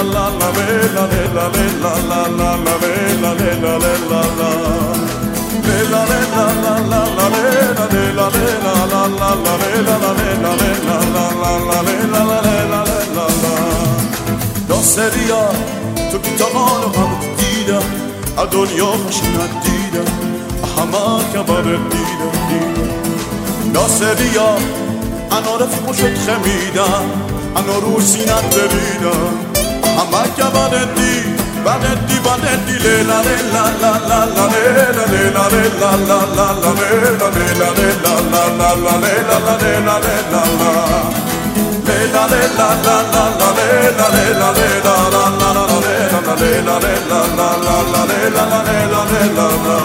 ناصریا تو که تا حال هم دیدم از دنیا خوشنت دیدم همه کبر دیدم ناصریا انا رفیق شد خمیدم انا رو سینت بریدم همه کبر بندی لیلا لیلا لا لا لا لیلا لیلا لیلا لا لا لا لیلا لیلا لیلا لا لا لا لیلا لیلا لیلا لیلا لیلا لا لا لا لیلا لیلا لیلا لا لا لا لیلا لیلا لا لا لا لیلا لیلا لیلا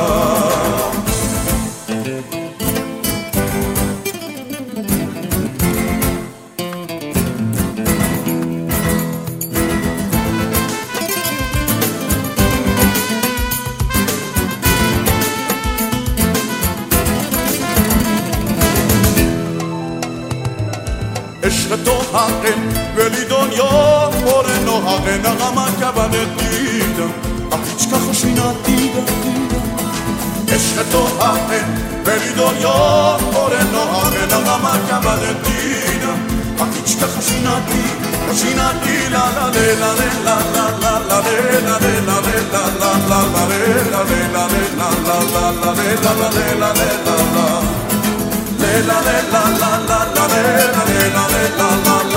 عشق تو حقه ولی دنیا پر ناحقه نغمه کبنت دیدم هیچ که خوشی ندیدم عشق تو حقه ولی دنیا پر ناحقه نغمه کبنت دیدم هیچ که خوشی ندیدم لا لا لیلا لیلا لا لا لا لیلا لیلا لیلا لا لا لا لیلا لیلا لیلا لا لا لا لیلا لیلا لیلا la la la la la la la la la la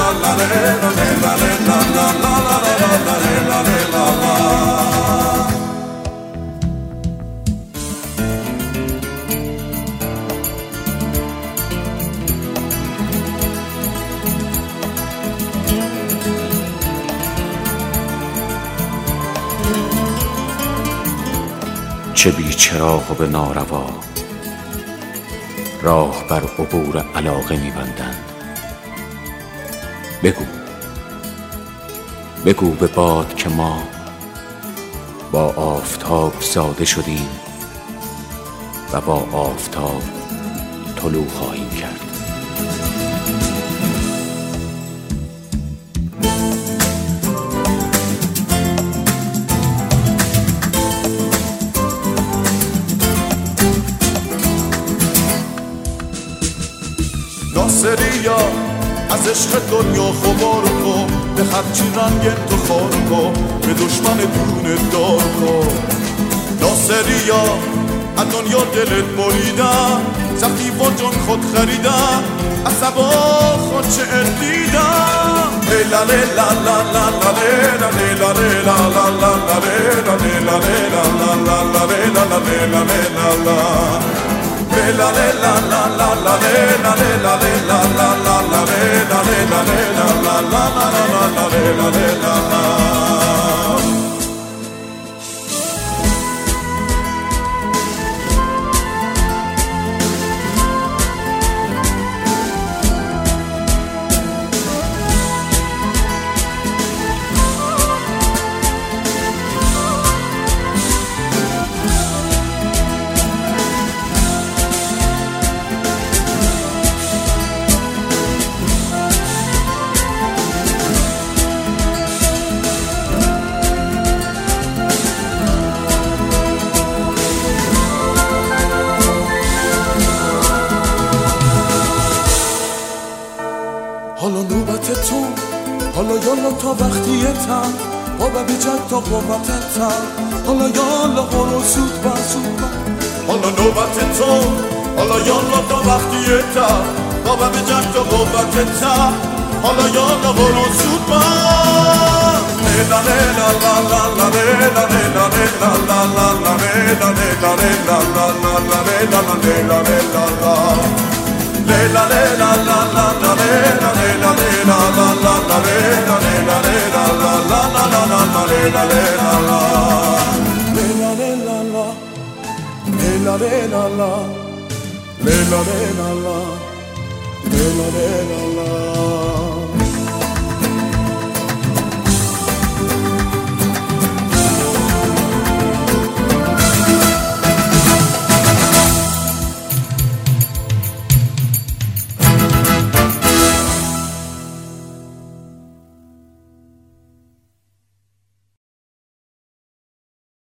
la la چه بی چراغ و به ناروا راه بر عبور علاقه می‌بندند. بگو به باد که ما با آفتاب زاده شدیم و با آفتاب طلوع خواهیم کرد. ناصریا از عشق دنیا خبار کن به هرچی رنگ تو خار کن به دشمن دونه دار کن ناصریا از دنیا دلت بریدم زخمی با جان خود خریدم از سبا خود چه دیدم لیلا لیلا لا لا لا لیلا لیلا لیلا لا لا لا لیلا لیلا لیلا لا لا لا لیلا لیلا لیلا la la la la la la la la la la la la حالا نوبت تو حالا یالا تا وقتیتم بابا بیجد تا قوتتم حالا یالا برو زود با حالا نوبت تو حالا یالا تا وقتیتم بابا بیجد تا قوتتم حالا یالا برو زود با لیلا لیلا لا لا لا لیلا لیلا لیلا لا لا لا لیلا لیلا لیلا لا لا لا لیلا لیلا لیلا Lela lela la la la lela lela lela la la la lela lela lela la la la la la la lela lela la lela lela la lela lela la lela lela la lela lela la